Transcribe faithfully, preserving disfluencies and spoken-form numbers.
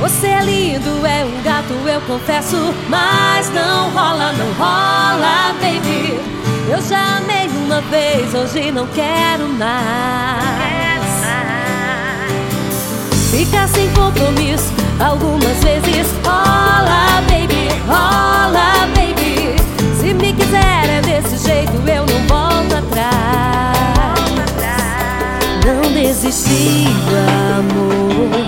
Você é lindo, é um gato, eu confesso, mas não rola, não rola, baby. Eu já amei uma vez, hoje não quero mais. Ficar sem compromisso algumas vezes rola, baby, rola, baby. Se me quiser é desse jeito, eu não volto atrás. Não desisti do amor.